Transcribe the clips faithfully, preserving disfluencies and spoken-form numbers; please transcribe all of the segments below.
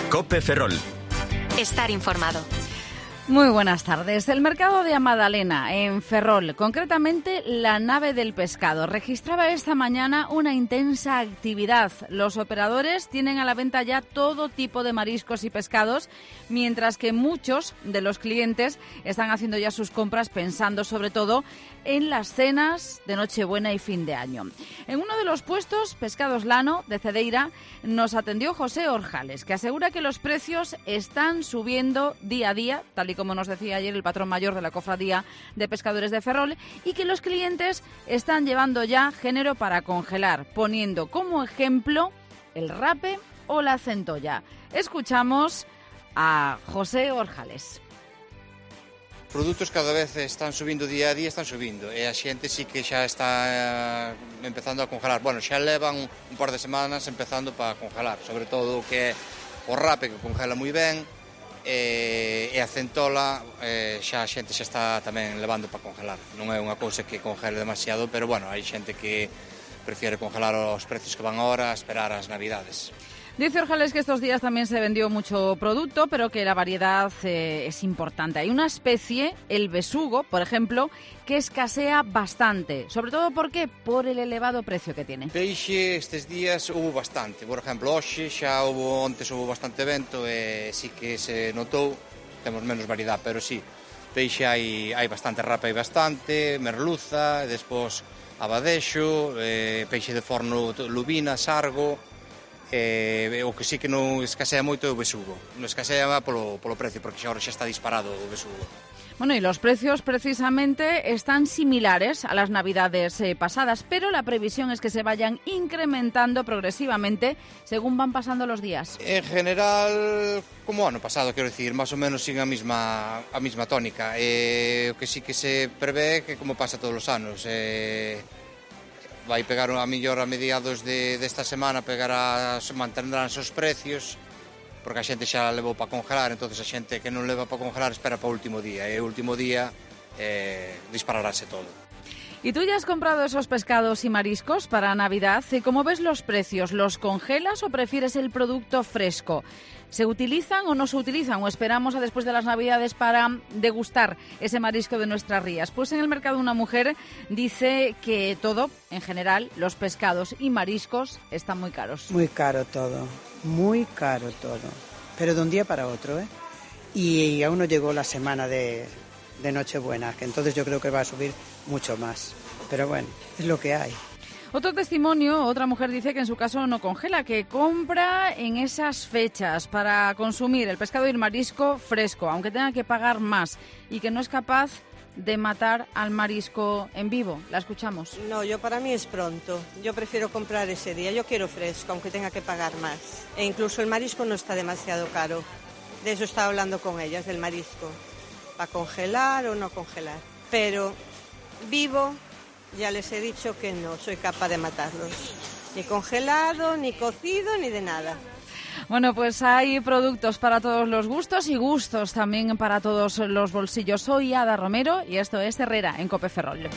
COPE Ferrol. Estar informado. Muy buenas tardes. El mercado de Amadalena, en Ferrol, concretamente la nave del pescado, registraba esta mañana una intensa actividad. Los operadores tienen a la venta ya todo tipo de mariscos y pescados, mientras que muchos de los clientes están haciendo ya sus compras pensando sobre todo en las cenas de Nochebuena y fin de año. En uno de los puestos, Pescados Lano, de Cedeira, nos atendió José Orjales, que asegura que los precios están subiendo día a día, tal y como nos decía ayer el patrón mayor de la Cofradía de Pescadores de Ferrol, y que los clientes están llevando ya género para congelar, poniendo como ejemplo el rape o la centolla. Escuchamos a José Orjales. Os produtos cada vez están subindo día a día, están subindo, e a xente sí que xa está eh, empezando a congelar. Bueno, xa levan un par de semanas empezando para congelar, sobre todo o que é o rape, que congela moi ben, e, e a centola eh, xa a xente xa está tamén levando para congelar. Non é unha cousa que congele demasiado, pero bueno, hai xente que prefiere congelar os precios que van ahora a esperar as Navidades. Dice Orjales que estos días también se vendió mucho producto, pero que la variedad eh, es importante. Hay una especie, el besugo, por ejemplo, que escasea bastante. Sobre todo, ¿por qué? Por el elevado precio que tiene. Peixe estes días hubo bastante. Por exemplo, hoxe xa hubo, ontes hubo bastante vento e sí que se notou, temos menos variedad, pero sí, peixe hai, hai bastante, rape hai bastante, merluza, e despois abadexo, eh, peixe de forno, lubina, sargo. Eh, o que sí que non escasea moito é o besugo. Non escasea polo, polo precio, porque xa ahora xa está disparado o besugo. Bueno, y los precios precisamente están similares a las Navidades eh, pasadas, pero la previsión es que se vayan incrementando progresivamente según van pasando los días. En general, como o ano pasado, quero dicir, máis ou menos sigue a mesma, a mesma tónica. Eh, o que sí que se prevé que como pasa todos os anos, eh, vai pegar a millor a mediados de, desta semana, pegará, mantendrán os precios, porque a xente xa levou para congelar, entonces a xente que non leva para congelar espera para o último día, e o último día eh, dispararase todo. ¿Y tú ya has comprado esos pescados y mariscos para Navidad? ¿Y cómo ves los precios? ¿Los congelas o prefieres el producto fresco? ¿Se utilizan o no se utilizan? ¿O esperamos a después de las Navidades para degustar ese marisco de nuestras rías? Pues en el mercado una mujer dice que todo, en general, los pescados y mariscos están muy caros. Muy caro todo, muy caro todo. Pero de un día para otro, ¿eh? Y aún no llegó la semana de, de Nochebuena, que entonces yo creo que va a subir mucho más. Pero bueno, es lo que hay. Otro testimonio, otra mujer dice que en su caso no congela, que compra en esas fechas para consumir el pescado y el marisco fresco, aunque tenga que pagar más, y que no es capaz de matar al marisco en vivo. La escuchamos. No, yo para mí es pronto. Yo prefiero comprar ese día. Yo quiero fresco, aunque tenga que pagar más. E incluso el marisco no está demasiado caro. De eso estaba hablando con ellas, del marisco. ¿Para congelar o no congelar? Pero vivo, ya les he dicho que no soy capaz de matarlos. Ni congelado, ni cocido, ni de nada. Bueno, pues hay productos para todos los gustos y gustos también para todos los bolsillos. Soy Ada Romero y esto es Herrera en COPE Ferrol.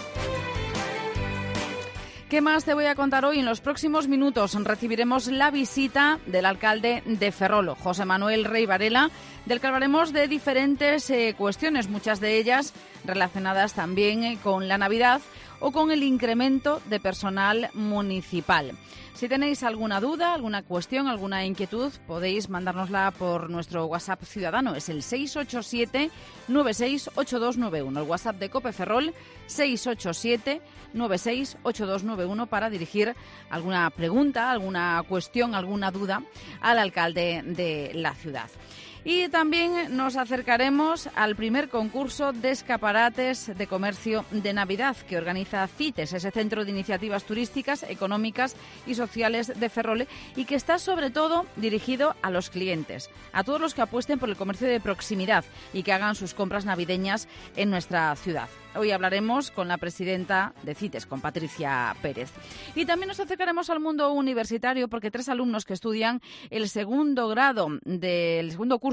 ¿Qué más te voy a contar hoy? En los próximos minutos recibiremos la visita del alcalde de Ferrol, José Manuel Rey Varela, del que hablaremos de diferentes eh, cuestiones, muchas de ellas relacionadas también eh, con la Navidad o con el incremento de personal municipal. Si tenéis alguna duda, alguna cuestión, alguna inquietud, podéis mandárnosla por nuestro WhatsApp ciudadano. Es el seis ocho siete, nueve seis ocho dos nueve uno. El WhatsApp de COPE Ferrol, seis ocho siete, nueve seis ocho dos nueve uno, para dirigir alguna pregunta, alguna cuestión, alguna duda al alcalde de la ciudad. Y también nos acercaremos al primer concurso de escaparates de comercio de Navidad que organiza CITES, ese Centro de Iniciativas Turísticas, Económicas y Sociales de Ferrol, y que está sobre todo dirigido a los clientes, a todos los que apuesten por el comercio de proximidad y que hagan sus compras navideñas en nuestra ciudad. Hoy hablaremos con la presidenta de CITES, con Patricia Pérez. Y también nos acercaremos al mundo universitario porque tres alumnos que estudian el segundo grado del segundo curso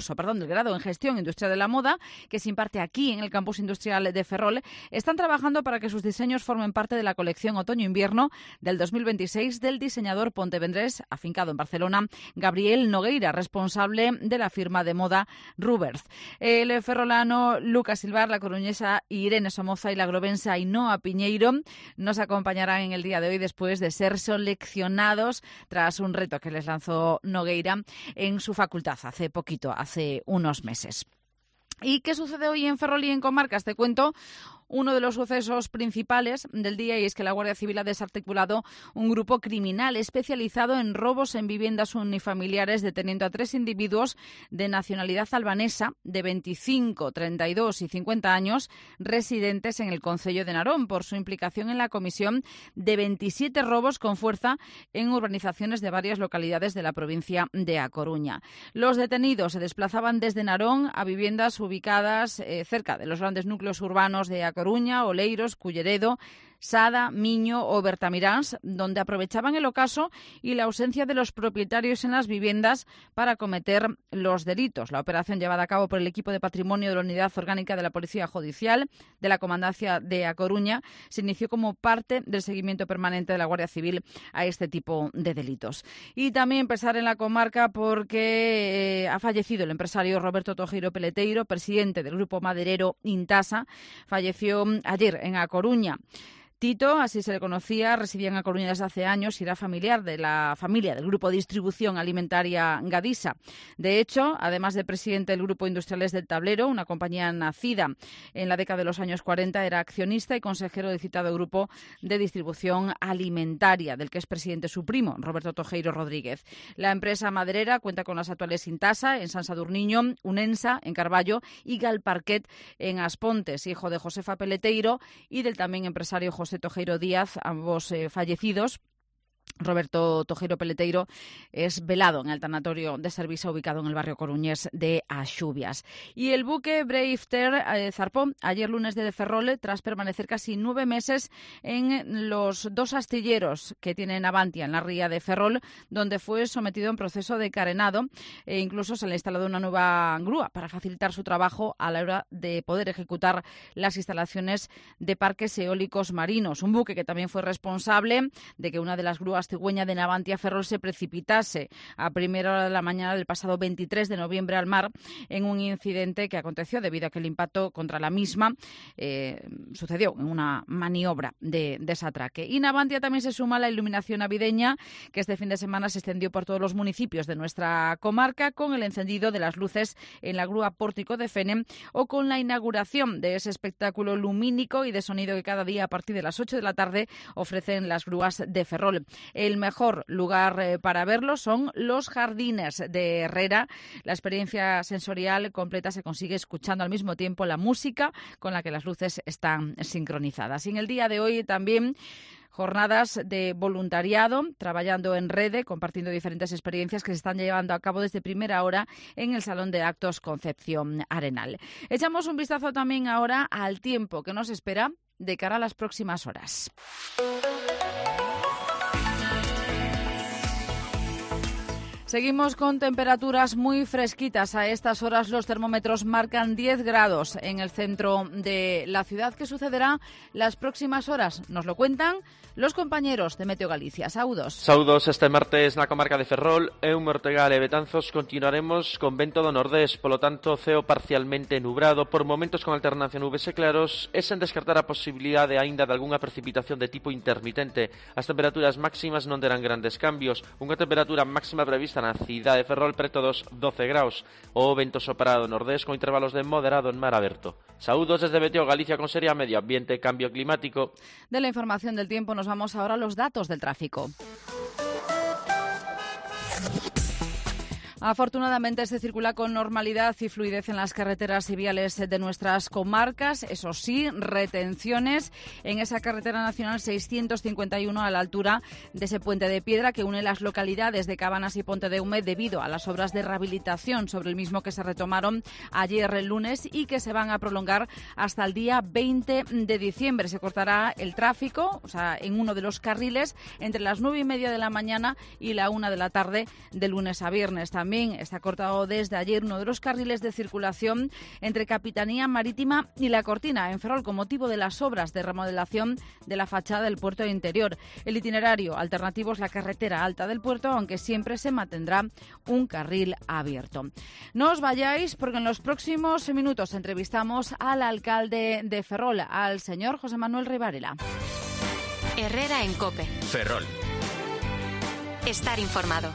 curso perdón, del grado en Gestión Industrial de la Moda, que se imparte aquí en el Campus Industrial de Ferrol, están trabajando para que sus diseños formen parte de la colección Otoño-Invierno del dos mil veintiséis del diseñador pontevedrés afincado en Barcelona, Gabriel Nogueira, responsable de la firma de moda Ruberth. El ferrolano Lucas Silvar, la coruñesa Irene Somoza y la globense Ainhoa Piñeiro nos acompañarán en el día de hoy después de ser seleccionados tras un reto que les lanzó Nogueira en su facultad hace poquito, hace unos meses. ¿Y qué sucede hoy en Ferrol y en comarcas? Te cuento uno de los sucesos principales del día, y es que la Guardia Civil ha desarticulado un grupo criminal especializado en robos en viviendas unifamiliares, deteniendo a tres individuos de nacionalidad albanesa de veinticinco, treinta y dos y cincuenta años, residentes en el concello de Narón, por su implicación en la comisión de veintisiete robos con fuerza en urbanizaciones de varias localidades de la provincia de A Coruña. Los detenidos se desplazaban desde Narón a viviendas ubicadas eh, cerca de los grandes núcleos urbanos de A Coruña, Oleiros, Culleredo, Sada, Miño o Bertamiráns, donde aprovechaban el ocaso y la ausencia de los propietarios en las viviendas para cometer los delitos. La operación, llevada a cabo por el equipo de patrimonio de la Unidad Orgánica de la Policía Judicial de la Comandancia de A Coruña, se inició como parte del seguimiento permanente de la Guardia Civil a este tipo de delitos. Y también pensar en la comarca porque eh, ha fallecido el empresario Roberto Tojeiro Peleteiro, presidente del grupo maderero Intasa. Falleció ayer en A Coruña. Tito, así se le conocía, residía en A Coruña desde hace años y era familiar de la familia del Grupo de Distribución Alimentaria Gadisa. De hecho, además de presidente del Grupo Industriales del Tablero, una compañía nacida en la década de los años cuarenta, era accionista y consejero del citado Grupo de Distribución Alimentaria, del que es presidente su primo, Roberto Tojeiro Rodríguez. La empresa maderera cuenta con las actuales Intasa en San Sadurniño, Unensa en Carballo y Galparquet en Aspontes, hijo de Josefa Peleteiro y del también empresario José José Tojeiro Díaz, ambos eh, fallecidos. Roberto Tojeiro Peleteiro es velado en el tanatorio de Servisa, ubicado en el barrio coruñés de Axubias. Y el buque Brave Ter eh, zarpó ayer lunes de Ferrol tras permanecer casi nueve meses en los dos astilleros que tiene Navantia, en la ría de Ferrol, donde fue sometido a un proceso de carenado e incluso se le ha instalado una nueva grúa para facilitar su trabajo a la hora de poder ejecutar las instalaciones de parques eólicos marinos. Un buque que también fue responsable de que una de las grúas cigüeña de Navantia Ferrol se precipitase a primera hora de la mañana del pasado veintitrés de noviembre al mar en un incidente que aconteció debido a que el impacto contra la misma eh, sucedió en una maniobra de desatraque. Y Navantia también se suma a la iluminación navideña que este fin de semana se extendió por todos los municipios de nuestra comarca, con el encendido de las luces en la grúa Pórtico de Fenem o con la inauguración de ese espectáculo lumínico y de sonido que cada día a partir de las ocho de la tarde ofrecen las grúas de Ferrol. El mejor lugar eh, para verlo son los jardines de Herrera. La experiencia sensorial completa se consigue escuchando al mismo tiempo la música con la que las luces están sincronizadas. Y en el día de hoy también jornadas de voluntariado, trabajando en rede, compartiendo diferentes experiencias que se están llevando a cabo desde primera hora en el Salón de Actos Concepción Arenal. Echamos un vistazo también ahora al tiempo que nos espera de cara a las próximas horas. Seguimos con temperaturas muy fresquitas. A estas horas los termómetros marcan diez grados en el centro de la ciudad. ¿Qué sucederá las próximas horas? Nos lo cuentan los compañeros de Meteo Galicia. Saudos. Saudos, este martes na comarca de Ferrol, en Ortegal e Betanzos continuaremos con vento do nordés, polo tanto ceo parcialmente nubrado, por momentos con alternancia nubes e claros, e sen descartar a posibilidade aínda de algunha precipitación de tipo intermitente. As temperaturas máximas non terán grandes cambios, unha temperatura máxima prevista na cidade de Ferrol preto dos doce graus, o vento soprado nordés con intervalos de moderado en mar aberto. Saúdos desde Meteo Galicia con Seria Medio Ambiente, Cambio Climático. De la información del tiempo nos vamos ahora a los datos del tráfico. Afortunadamente se circula con normalidad y fluidez en las carreteras y viales de nuestras comarcas. Eso sí, retenciones en esa carretera nacional seiscientos cincuenta y uno a la altura de ese puente de piedra que une las localidades de Cabanas y Pontedeume debido a las obras de rehabilitación sobre el mismo que se retomaron ayer el lunes y que se van a prolongar hasta el día veinte de diciembre. Se cortará el tráfico, o sea, en uno de los carriles entre las nueve y media de la mañana y la una de la tarde de lunes a viernes. También también está cortado desde ayer uno de los carriles de circulación entre Capitanía Marítima y La Cortina, en Ferrol, con motivo de las obras de remodelación de la fachada del puerto interior. El itinerario alternativo es la carretera alta del puerto, aunque siempre se mantendrá un carril abierto. No os vayáis, porque en los próximos minutos entrevistamos al alcalde de Ferrol, al señor José Manuel Rey Varela. Herrera en COPE. Ferrol. Estar informado.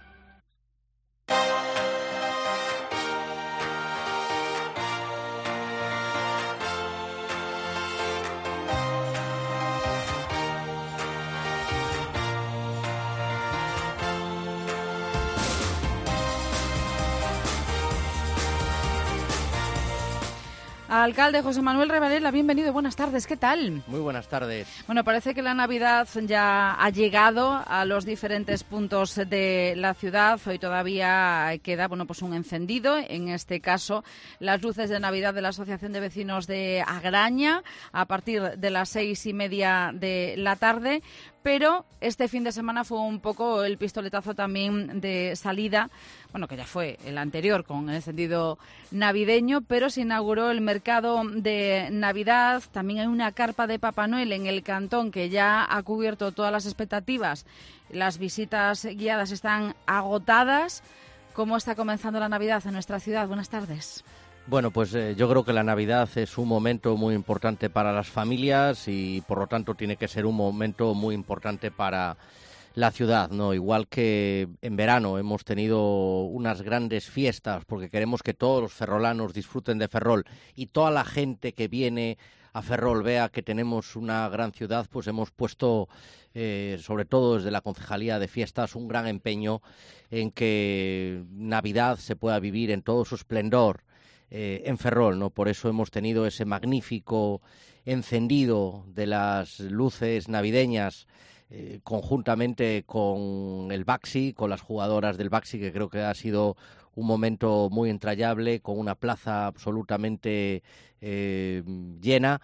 Alcalde José Manuel Rey Varela, bienvenido, buenas tardes, ¿qué tal? Muy buenas tardes. Bueno, parece que la Navidad ya ha llegado a los diferentes puntos de la ciudad. Hoy todavía queda, bueno, pues un encendido, en este caso las luces de Navidad de la Asociación de Vecinos de Agraña a partir de las seis y media de la tarde. Pero este fin de semana fue un poco el pistoletazo también de salida, bueno, que ya fue el anterior con el encendido navideño, pero se inauguró el mercado de Navidad. También hay una carpa de Papá Noel en el cantón que ya ha cubierto todas las expectativas. Las visitas guiadas están agotadas. ¿Cómo está comenzando la Navidad en nuestra ciudad? Buenas tardes. Bueno, pues eh, yo creo que la Navidad es un momento muy importante para las familias y por lo tanto tiene que ser un momento muy importante para la ciudad, ¿no? Igual que en verano hemos tenido unas grandes fiestas porque queremos que todos los ferrolanos disfruten de Ferrol y toda la gente que viene a Ferrol vea que tenemos una gran ciudad, pues hemos puesto, eh, sobre todo desde la Concejalía de Fiestas, un gran empeño en que Navidad se pueda vivir en todo su esplendor. Eh, en Ferrol, ¿no? Por eso hemos tenido ese magnífico encendido de las luces navideñas eh, conjuntamente con el Baxi, con las jugadoras del Baxi, que creo que ha sido un momento muy entrañable, con una plaza absolutamente eh, llena.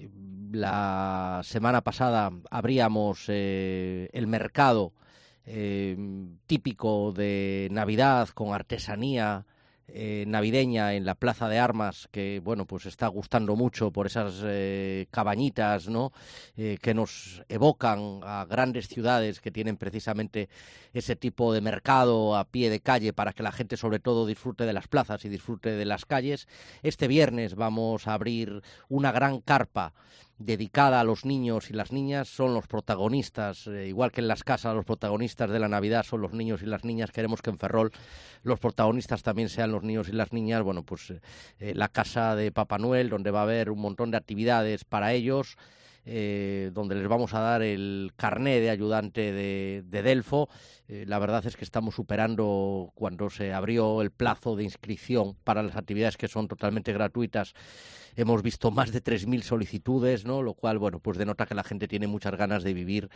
La semana pasada abríamos eh, el mercado eh, típico de Navidad con artesanía Eh, navideña en la Plaza de Armas, que bueno, pues está gustando mucho por esas eh, cabañitas, ¿no? Eh, que nos evocan a grandes ciudades que tienen precisamente ese tipo de mercado a pie de calle para que la gente sobre todo disfrute de las plazas y disfrute de las calles. Este viernes vamos a abrir una gran carpa dedicada a los niños y las niñas. Son los protagonistas, eh, igual que en las casas los protagonistas de la Navidad son los niños y las niñas. Queremos que en Ferrol los protagonistas también sean los niños y las niñas. Bueno, pues eh, la casa de Papá Noel, donde va a haber un montón de actividades para ellos, eh, donde les vamos a dar el carné de ayudante de, de Delfo. Eh, la verdad es que estamos superando, cuando se abrió el plazo de inscripción para las actividades que son totalmente gratuitas, hemos visto más de tres mil solicitudes, ¿no? Lo cual, bueno, pues denota que la gente tiene muchas ganas de vivir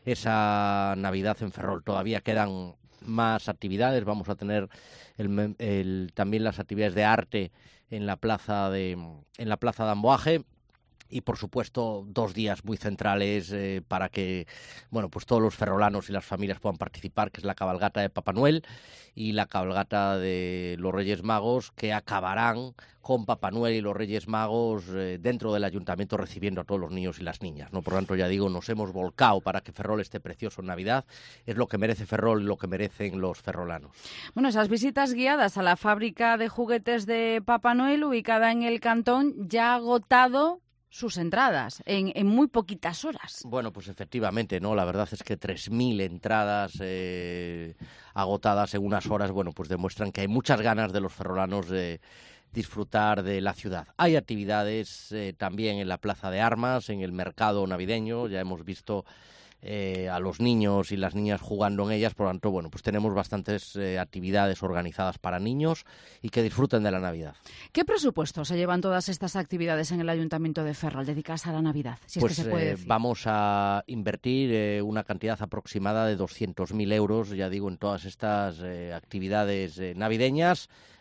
esa Navidad en Ferrol. Todavía quedan más actividades. Vamos a tener el, el, también las actividades de arte en la plaza de en la plaza de Amboaje. Y, por supuesto, dos días muy centrales eh, para que, bueno, pues todos los ferrolanos y las familias puedan participar, que es la cabalgata de Papá Noel y la cabalgata de los Reyes Magos, que acabarán con Papá Noel y los Reyes Magos eh, dentro del ayuntamiento recibiendo a todos los niños y las niñas, ¿no? Por lo tanto, ya digo, nos hemos volcado para que Ferrol esté precioso en Navidad. Es lo que merece Ferrol y lo que merecen los ferrolanos. Bueno, esas visitas guiadas a la fábrica de juguetes de Papá Noel, ubicada en el cantón, ya ha agotado sus entradas en, en muy poquitas horas. Bueno, pues efectivamente, ¿no? La verdad es que tres mil entradas eh, agotadas en unas horas, bueno, pues demuestran que hay muchas ganas de los ferrolanos de disfrutar de la ciudad. Hay actividades eh, también en la Plaza de Armas, en el mercado navideño. Ya hemos visto Eh, a los niños y las niñas jugando en ellas, por lo tanto, bueno, pues tenemos bastantes eh, actividades organizadas para niños y que disfruten de la Navidad. ¿Qué presupuesto se llevan todas estas actividades en el Ayuntamiento de Ferrol dedicadas a la Navidad? Si pues es que se puede eh, decir. Vamos a invertir eh, una cantidad aproximada de doscientos mil euros, ya digo, en todas estas eh, actividades eh, navideñas.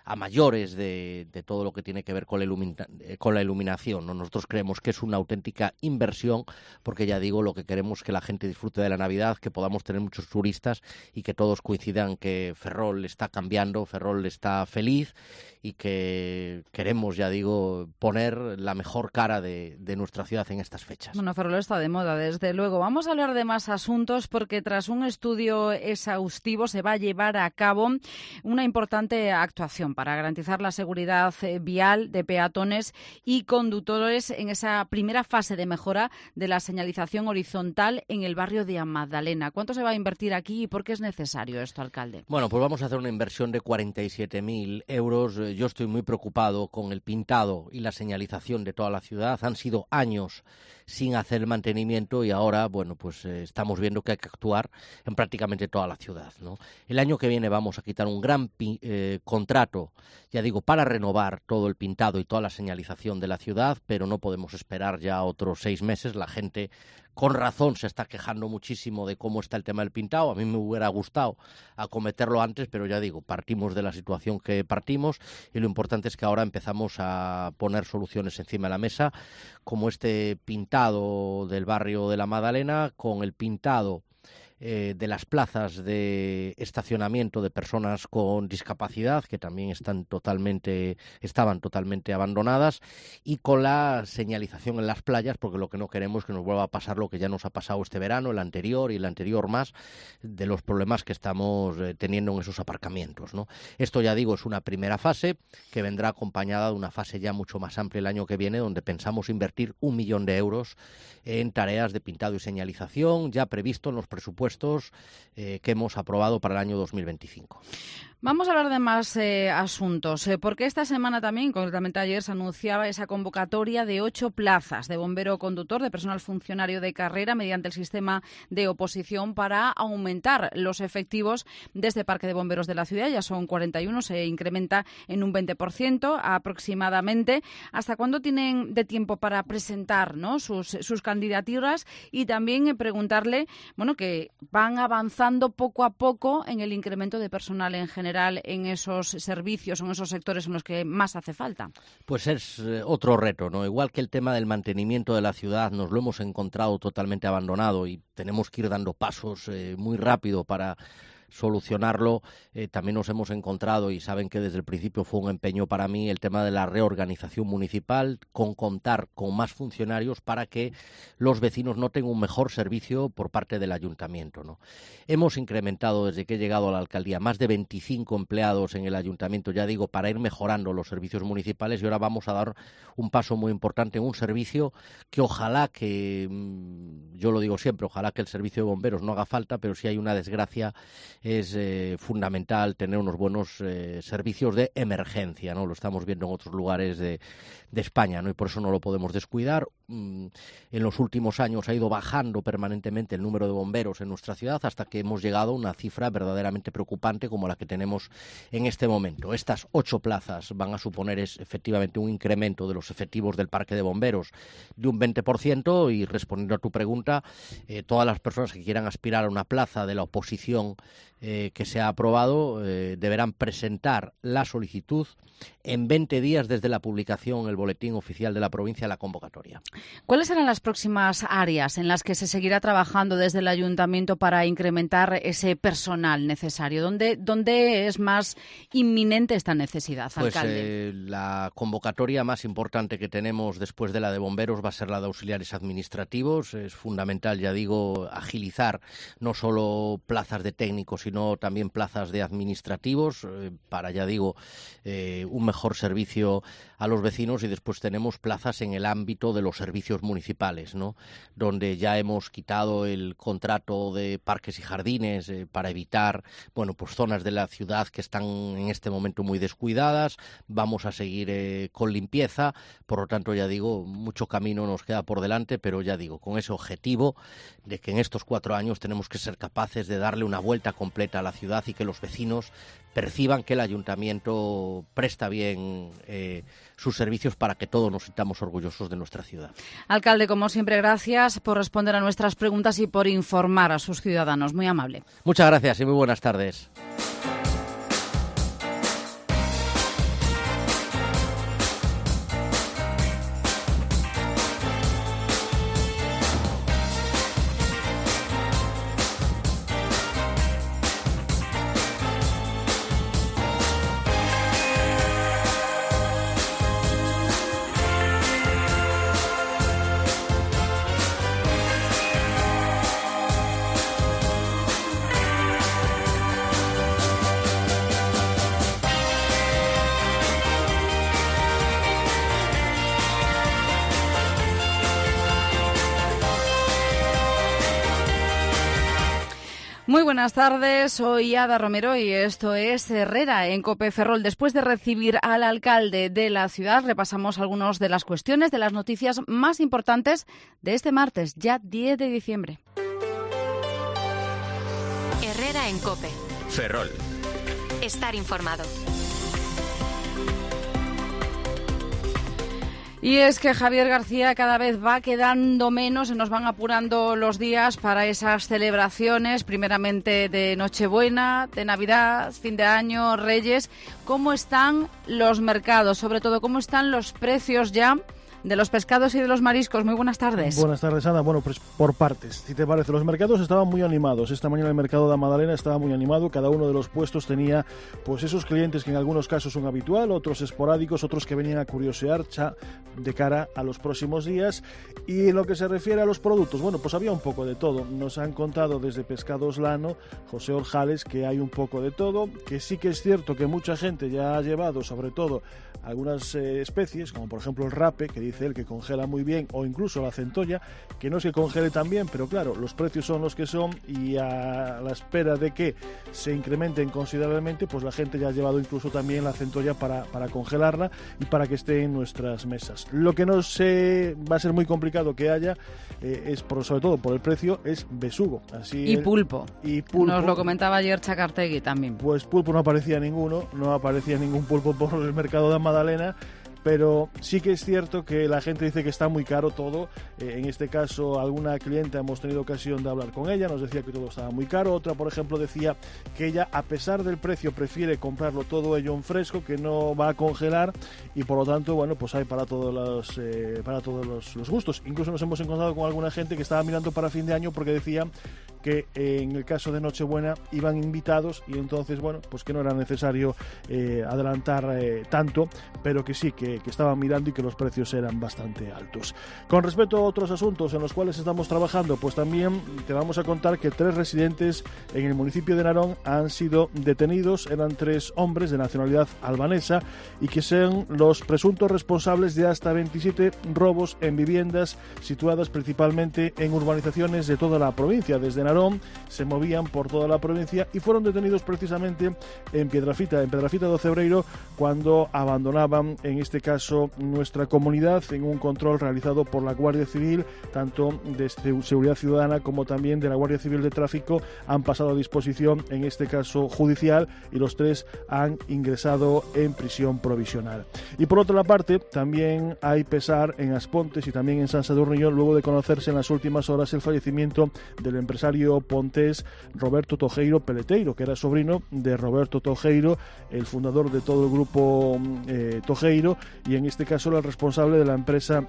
a mayores de, de todo lo que tiene que ver con la, ilumina, con la iluminación, ¿no? Nosotros creemos que es una auténtica inversión, porque ya digo, lo que queremos es que la gente disfrute de la Navidad, que podamos tener muchos turistas y que todos coincidan que Ferrol está cambiando, Ferrol está feliz y que queremos, ya digo, poner la mejor cara de, de nuestra ciudad en estas fechas. Bueno, Ferrol está de moda, desde luego. Vamos a hablar de más asuntos porque tras un estudio exhaustivo se va a llevar a cabo una importante actuación para garantizar la seguridad vial de peatones y conductores en esa primera fase de mejora de la señalización horizontal en el barrio de Magdalena. ¿Cuánto se va a invertir aquí y por qué es necesario esto, alcalde? Bueno, pues vamos a hacer una inversión de cuarenta y siete mil euros. Yo estoy muy preocupado con el pintado y la señalización de toda la ciudad. Han sido años sin hacer mantenimiento y ahora, bueno, pues eh, estamos viendo que hay que actuar en prácticamente toda la ciudad, ¿no? El año que viene vamos a quitar un gran pi- eh, contrato, ya digo, para renovar todo el pintado y toda la señalización de la ciudad, pero no podemos esperar ya otros seis meses. La gente, con razón, se está quejando muchísimo de cómo está el tema del pintado. A mí me hubiera gustado acometerlo antes, pero ya digo, partimos de la situación que partimos y lo importante es que ahora empezamos a poner soluciones encima de la mesa, como este pintado del barrio de la Magdalena, con el pintado Eh, de las plazas de estacionamiento de personas con discapacidad, que también están totalmente, estaban totalmente abandonadas, y con la señalización en las playas, porque lo que no queremos es que nos vuelva a pasar lo que ya nos ha pasado este verano, el anterior y el anterior más, de los problemas que estamos eh, teniendo en esos aparcamientos, ¿no? Esto, ya digo, es una primera fase que vendrá acompañada de una fase ya mucho más amplia el año que viene, donde pensamos invertir un millón de euros en tareas de pintado y señalización, ya previsto en los presupuestos Eh, que hemos aprobado para el año dos mil veinticinco. Vamos a hablar de más eh, asuntos, eh, porque esta semana también, concretamente ayer, se anunciaba esa convocatoria de ocho plazas de bombero conductor, de personal funcionario de carrera, mediante el sistema de oposición para aumentar los efectivos de este parque de bomberos de la ciudad. Ya son cuarenta y uno, se incrementa en un veinte por ciento aproximadamente. ¿Hasta cuándo tienen de tiempo para presentar, ¿no?, sus, sus candidaturas? Y también eh, preguntarle, bueno, que van avanzando poco a poco en el incremento de personal en general en esos servicios, en esos sectores en los que más hace falta. Pues es eh, otro reto, ¿no? Igual que el tema del mantenimiento de la ciudad, nos lo hemos encontrado totalmente abandonado y tenemos que ir dando pasos eh, muy rápido para solucionarlo. Eh, también nos hemos encontrado, y saben que desde el principio fue un empeño para mí, el tema de la reorganización municipal, con contar con más funcionarios para que los vecinos noten un mejor servicio por parte del ayuntamiento, ¿no? Hemos incrementado, desde que he llegado a la alcaldía, más de veinticinco empleados en el ayuntamiento, ya digo, para ir mejorando los servicios municipales, y ahora vamos a dar un paso muy importante en un servicio que ojalá que, yo lo digo siempre, ojalá que el servicio de bomberos no haga falta, pero si hay una desgracia es eh, fundamental tener unos buenos eh, servicios de emergencia, ¿no? Lo estamos viendo en otros lugares de, de España, ¿no? Y por eso no lo podemos descuidar. Mm, en los últimos años ha ido bajando permanentemente el número de bomberos en nuestra ciudad hasta que hemos llegado a una cifra verdaderamente preocupante como la que tenemos en este momento. Estas ocho plazas van a suponer es, efectivamente un incremento de los efectivos del parque de bomberos de un veinte por ciento y, respondiendo a tu pregunta, eh, todas las personas que quieran aspirar a una plaza de la oposición Eh, que se ha aprobado eh, deberán presentar la solicitud en veinte días desde la publicación en el Boletín Oficial de la provincia de la convocatoria. ¿Cuáles serán las próximas áreas en las que se seguirá trabajando desde el ayuntamiento para incrementar ese personal necesario? ¿Dónde, dónde es más inminente esta necesidad, alcalde? Pues eh, la convocatoria más importante que tenemos después de la de bomberos va a ser la de auxiliares administrativos. Es fundamental, ya digo, agilizar no solo plazas de técnicos, sino también plazas de administrativos eh, para, ya digo, eh, un mejor servicio a los vecinos. Y después tenemos plazas en el ámbito de los servicios municipales, ¿no?, donde ya hemos quitado el contrato de parques y jardines eh, para evitar, bueno, pues zonas de la ciudad que están en este momento muy descuidadas. Vamos a seguir eh, con limpieza, por lo tanto, ya digo, mucho camino nos queda por delante, pero ya digo, con ese objetivo de que en estos cuatro años tenemos que ser capaces de darle una vuelta completa a la ciudad y que los vecinos perciban que el ayuntamiento presta bien eh, sus servicios para que todos nos sintamos orgullosos de nuestra ciudad. Alcalde, como siempre, gracias por responder a nuestras preguntas y por informar a sus ciudadanos. Muy amable. Muchas gracias y muy buenas tardes. Muy buenas tardes, soy Ada Romero y esto es Herrera en COPE Ferrol. Después de recibir al alcalde de la ciudad, repasamos algunas de las cuestiones, de las noticias más importantes de este martes, ya diez de diciembre. Herrera en COPE Ferrol. Estar informado. Y es que Javier García cada vez va quedando menos, se nos van apurando los días para esas celebraciones, primeramente de Nochebuena, de Navidad, fin de año, Reyes. ¿Cómo están los mercados? Sobre todo, ¿cómo están los precios ya de los pescados y de los mariscos? Muy buenas tardes. Buenas tardes, Ana. Bueno, pues por partes, si te parece. Los mercados estaban muy animados. Esta mañana el mercado de Madalena estaba muy animado. Cada uno de los puestos tenía pues esos clientes que en algunos casos son habitual, otros esporádicos, otros que venían a curiosear ya de cara a los próximos días. Y en lo que se refiere a los productos, bueno, pues había un poco de todo. Nos han contado desde Pescados Lano, José Orjales, que hay un poco de todo, que sí que es cierto que mucha gente ya ha llevado, sobre todo, algunas eh, especies, como por ejemplo el rape, que dice él que congela muy bien, o incluso la centolla, que no es que congele tan bien, pero claro, los precios son los que son y a la espera de que se incrementen considerablemente, pues la gente ya ha llevado incluso también la centolla para, para congelarla y para que esté en nuestras mesas. Lo que no se va a ser muy complicado que haya, eh, es por, sobre todo por el precio, es besugo. Así y el, pulpo. Y pulpo. Nos lo comentaba ayer Chacartegui también. Pues pulpo no aparecía ninguno, no aparecía ningún pulpo por el mercado de Madalena. Pero sí que es cierto que la gente dice que está muy caro todo. Eh, en este caso, alguna clienta hemos tenido ocasión de hablar con ella, nos decía que todo estaba muy caro. Otra, por ejemplo, decía que ella, a pesar del precio, prefiere comprarlo todo ello en fresco, que no va a congelar, y por lo tanto, bueno, pues hay para todos los, eh, para todos los, los gustos. Incluso nos hemos encontrado con alguna gente que estaba mirando para fin de año porque decía que eh, en el caso de Nochebuena iban invitados y entonces, bueno, pues que no era necesario eh, adelantar eh, tanto, pero que sí, que, que estaban mirando y que los precios eran bastante altos. Con respecto a otros asuntos en los cuales estamos trabajando, pues también te vamos a contar que tres residentes en el municipio de Narón han sido detenidos. Eran tres hombres de nacionalidad albanesa y que son los presuntos responsables de hasta veintisiete robos en viviendas situadas principalmente en urbanizaciones de toda la provincia. Desde Narón se movían por toda la provincia y fueron detenidos precisamente en Piedrafita, en Piedrafita do Cebreiro, cuando abandonaban, en este caso, nuestra comunidad en un control realizado por la Guardia Civil, tanto de Seguridad Ciudadana como también de la Guardia Civil de Tráfico. Han pasado a disposición, en este caso judicial, y los tres han ingresado en prisión provisional. Y por otra parte, también hay pesar en Aspontes y también en San Sadurniño, luego de conocerse en las últimas horas el fallecimiento del empresario pontés Roberto Tojeiro Peleteiro, que era sobrino de Roberto Tojeiro, el fundador de todo el grupo eh, Tojeiro, y en este caso era el responsable de la empresa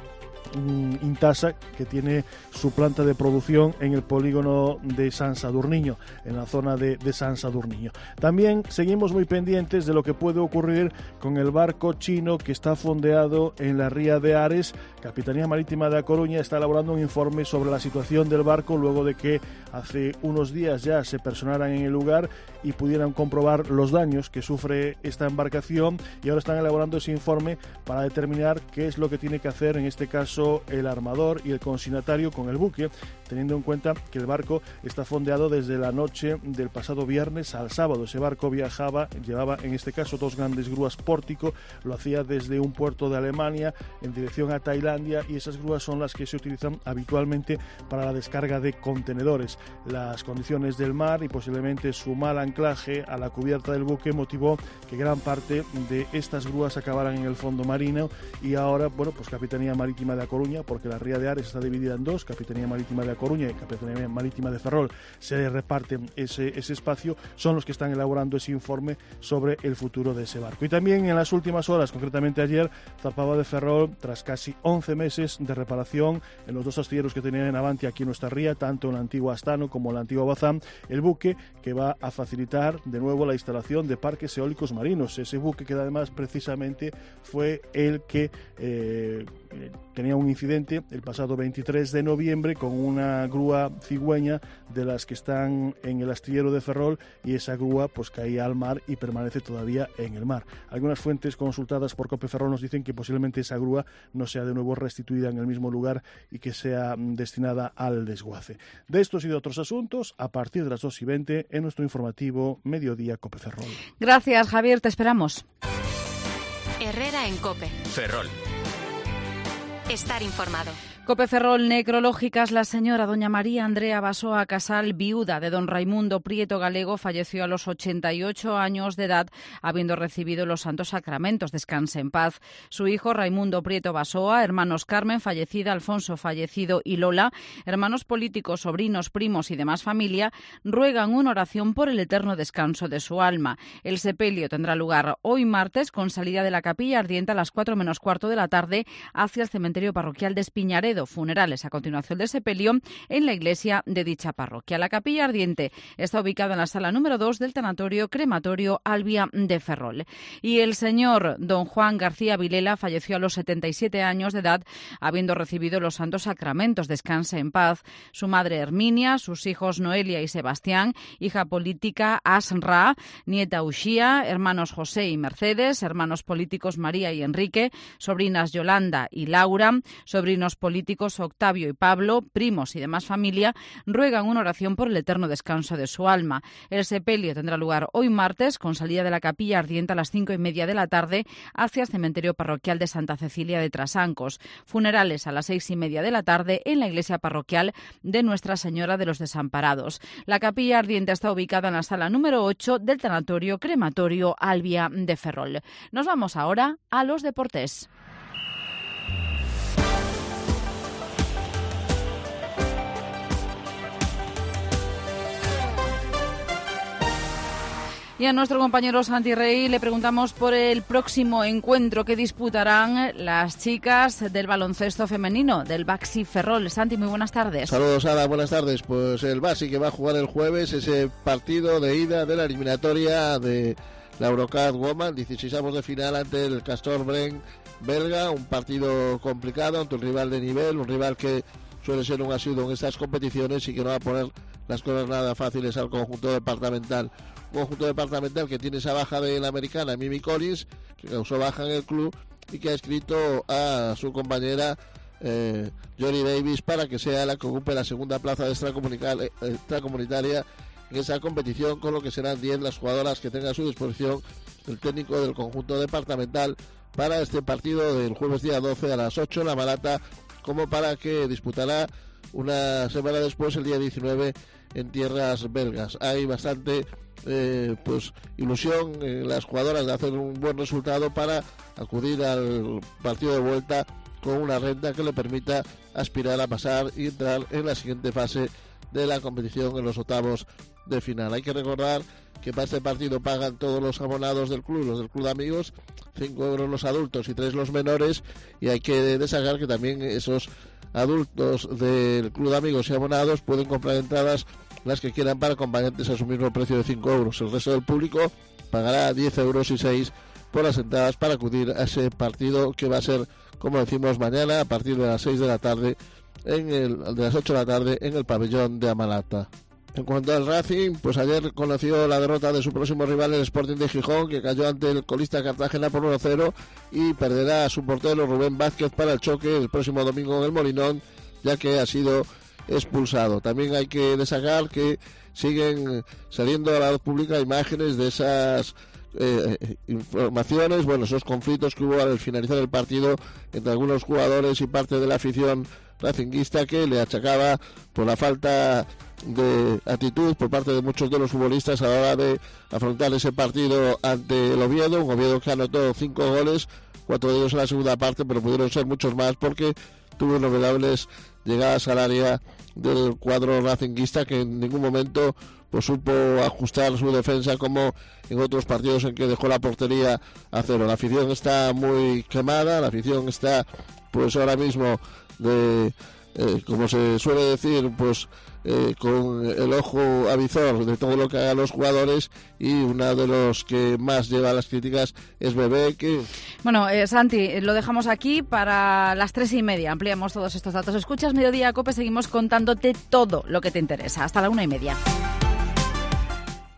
Intasa, que tiene su planta de producción en el polígono de San Sadurniño, en la zona de, de San Sadurniño. También seguimos muy pendientes de lo que puede ocurrir con el barco chino que está fondeado en la ría de Ares. Capitanía Marítima de A Coruña está elaborando un informe sobre la situación del barco luego de que hace unos días ya se personaran en el lugar y pudieran comprobar los daños que sufre esta embarcación, y ahora están elaborando ese informe para determinar qué es lo que tiene que hacer, en este caso, el armador y el consignatario con el buque, teniendo en cuenta que el barco está fondeado desde la noche del pasado viernes al sábado. Ese barco viajaba, llevaba en este caso dos grandes grúas pórtico, lo hacía desde un puerto de Alemania en dirección a Tailandia, y esas grúas son las que se utilizan habitualmente para la descarga de contenedores. Las condiciones del mar y posiblemente su mal anclaje a la cubierta del buque motivó que gran parte de estas grúas acabaran en el fondo marino, y ahora, bueno, pues Capitanía Marítima de A Coruña, porque la ría de Ares está dividida en dos, Capitanía Marítima de A Coruña y Capitanía Marítima de Ferrol, se reparten ese, ese espacio, son los que están elaborando ese informe sobre el futuro de ese barco. Y también en las últimas horas, concretamente ayer, zarpaba de Ferrol tras casi once meses de reparación en los dos astilleros que tenían en Avanti aquí en nuestra ría, tanto en la antigua Astano como en la antigua Bazán, el buque que va a facilitar de nuevo la instalación de parques eólicos marinos. Ese buque que además precisamente fue el que eh, tenía un incidente el pasado veintitrés de noviembre con una una grúa cigüeña de las que están en el astillero de Ferrol, y esa grúa pues caía al mar y permanece todavía en el mar. Algunas fuentes consultadas por COPE Ferrol nos dicen que posiblemente esa grúa no sea de nuevo restituida en el mismo lugar y que sea destinada al desguace. De estos y de otros asuntos, a partir de las dos y veinte, en nuestro informativo Mediodía COPE Ferrol. Gracias, Javier, te esperamos. Herrera en COPE. Ferrol. Estar informado. COPE Ferrol, necrológicas. La señora doña María Andrea Basoa Casal, viuda de don Raimundo Prieto Galego, falleció a los ochenta y ocho años de edad, habiendo recibido los santos sacramentos. Descanse en paz. Su hijo Raimundo Prieto Basoa, hermanos Carmen, fallecida, Alfonso, fallecido, y Lola, hermanos políticos, sobrinos, primos y demás familia, ruegan una oración por el eterno descanso de su alma. El sepelio tendrá lugar hoy martes, con salida de la capilla ardiente a las cuatro menos cuarto de la tarde hacia el cementerio parroquial de Espiñaredo. Funerales a continuación del sepelio en la iglesia de dicha parroquia. La capilla ardiente está ubicada en la sala número dos del tanatorio crematorio Albia de Ferrol. Y el señor don Juan García Vilela falleció a los setenta y siete años de edad, habiendo recibido los santos sacramentos. Descanse en paz. Su madre Herminia, sus hijos Noelia y Sebastián, hija política Asra, nieta Uxía, hermanos José y Mercedes, hermanos políticos María y Enrique, sobrinas Yolanda y Laura, sobrinos políticos Octavio y Pablo, primos y demás familia, ruegan una oración por el eterno descanso de su alma. El sepelio tendrá lugar hoy martes, con salida de la capilla ardiente a las cinco y media de la tarde hacia el cementerio parroquial de Santa Cecilia de Trasancos. Funerales a las seis y media de la tarde en la iglesia parroquial de Nuestra Señora de los Desamparados. La capilla ardiente está ubicada en la sala número ocho del tanatorio crematorio Albia de Ferrol. Nos vamos ahora a los deportes. Y a nuestro compañero Santi Rey le preguntamos por el próximo encuentro que disputarán las chicas del baloncesto femenino del Baxi Ferrol. Santi, muy buenas tardes. Saludos, Ada, buenas tardes. Pues el Baxi, que va a jugar el jueves ese partido de ida de la eliminatoria de la Eurocup Women, dieciseisavos de final ante el Castor Bren belga, un partido complicado ante un rival de nivel, un rival que suele ser un asiduo en estas competiciones y que no va a poner las cosas nada fáciles al conjunto departamental. Un conjunto departamental que tiene esa baja de la americana Mimi Collins, que causó baja en el club y que ha escrito a su compañera eh, Johnny Davis para que sea la que ocupe la segunda plaza de extracomunitaria en esa competición, con lo que serán diez las jugadoras que tenga a su disposición el técnico del conjunto departamental para este partido del jueves día doce a las ocho en La Malata, como para que disputará una semana después, el día diecinueve, en tierras belgas. Hay bastante eh, pues ilusión en las jugadoras de hacer un buen resultado para acudir al partido de vuelta con una renta que le permita aspirar a pasar y entrar en la siguiente fase de la competición, en los octavos de final. Hay que recordar que para este partido pagan todos los abonados del club, los del club de amigos, cinco euros los adultos y tres los menores, y hay que destacar que también esos adultos del club de amigos y abonados pueden comprar entradas las que quieran para acompañantes a su mismo precio de cinco euros. El resto del público pagará diez euros y seis por las entradas para acudir a ese partido, que va a ser, como decimos, mañana a partir de las seis de la tarde, en el, de las ocho de la tarde, en el pabellón de Amalata. En cuanto al Racing, pues ayer conoció la derrota de su próximo rival, el Sporting de Gijón, que cayó ante el colista Cartagena por uno cero y perderá a su portero Rubén Vázquez para el choque el próximo domingo en el Molinón, ya que ha sido expulsado. También hay que destacar que siguen saliendo a la luz pública imágenes de esas eh, informaciones, bueno, esos conflictos que hubo al finalizar el partido entre algunos jugadores y parte de la afición racinguista, que le achacaba por la falta de actitud por parte de muchos de los futbolistas a la hora de afrontar ese partido ante el Oviedo, un Oviedo que anotó cinco goles, cuatro de ellos en la segunda parte, pero pudieron ser muchos más porque tuvo innumerables llegadas al área del cuadro racinguista, que en ningún momento pues supo ajustar su defensa como en otros partidos en que dejó la portería a cero. La afición está muy quemada, la afición está pues ahora mismo de eh, como se suele decir, pues eh, con el ojo avizor de todo lo que hagan los jugadores, y uno de los que más lleva las críticas es Bebé. Que... Bueno, eh, Santi, lo dejamos aquí para las tres y media. Ampliamos todos estos datos. Escuchas Mediodía Cope, seguimos contándote todo lo que te interesa. Hasta la una y media.